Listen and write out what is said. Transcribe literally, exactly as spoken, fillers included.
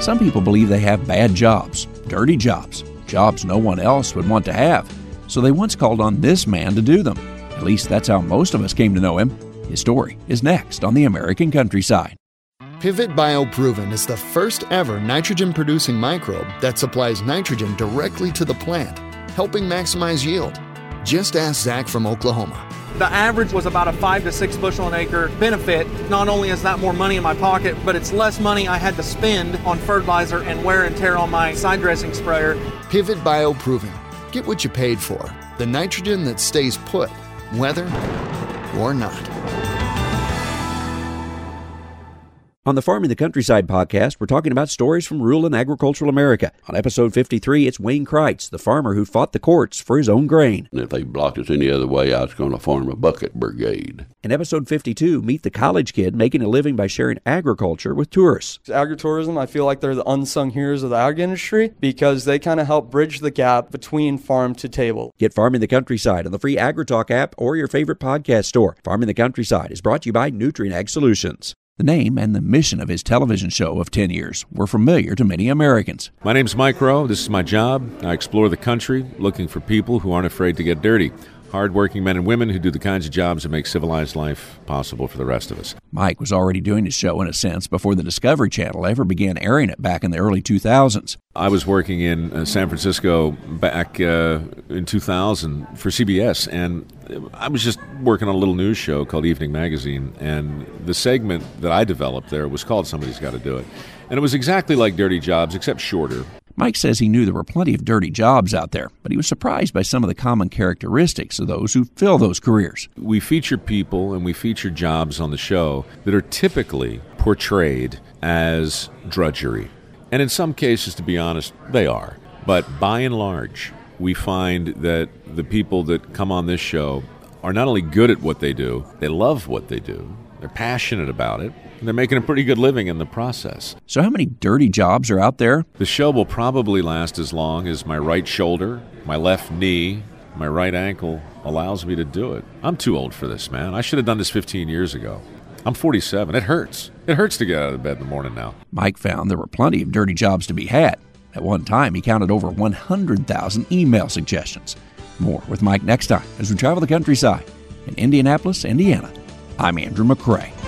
Some people believe they have bad jobs, dirty jobs, jobs no one else would want to have. So they once called on this man to do them. At least that's how most of us came to know him. His story is next on the American Countryside. Pivot BioProven is the first ever nitrogen-producing microbe that supplies nitrogen directly to the plant, helping maximize yield. Just ask Zach from Oklahoma. The average was about a five to six bushel an acre benefit. Not only is that more money in my pocket, but it's less money I had to spend on fertilizer and wear and tear on my side dressing sprayer. Pivot BioProven. Get what you paid for. The nitrogen that stays put, whether or not. On the Farming the Countryside podcast, we're talking about stories from rural and agricultural America. On episode fifty-three, it's Wayne Kreitz, the farmer who fought the courts for his own grain. And if they blocked us any other way, I was going to form a bucket brigade. In episode fifty-two, meet the college kid making a living by sharing agriculture with tourists. Agritourism, I feel like they're the unsung heroes of the ag industry because they kind of help bridge the gap between farm to table. Get Farming the Countryside on the free AgriTalk app or your favorite podcast store. Farming the Countryside is brought to you by Nutrien Ag Solutions. The name and the mission of his television show of ten years were familiar to many Americans. My name's Mike Rowe. This is my job. I explore the country looking for people who aren't afraid to get dirty. Hard-working men and women who do the kinds of jobs that make civilized life possible for the rest of us. Mike was already doing his show, in a sense, before the Discovery Channel ever began airing it back in the early two thousands. I was working in uh, San Francisco back uh, in two thousand for C B S, and I was just working on a little news show called Evening Magazine, and the segment that I developed there was called Somebody's Got to Do It. And it was exactly like Dirty Jobs, except shorter. Mike says he knew there were plenty of dirty jobs out there, but he was surprised by some of the common characteristics of those who fill those careers. We feature people and we feature jobs on the show that are typically portrayed as drudgery. And in some cases, to be honest, they are. But by and large, we find that the people that come on this show are not only good at what they do, they love what they do, they're passionate about it, and they're making a pretty good living in the process. So how many dirty jobs are out there? The show will probably last as long as my right shoulder, my left knee, my right ankle allows me to do it. I'm too old for this, man. I should have done this fifteen years ago. I'm forty-seven. It hurts. It hurts to get out of bed in the morning now. Mike found there were plenty of dirty jobs to be had. At one time, he counted over one hundred thousand email suggestions. More with Mike next time as we travel the countryside. In Indianapolis, Indiana, I'm Andrew McCrae.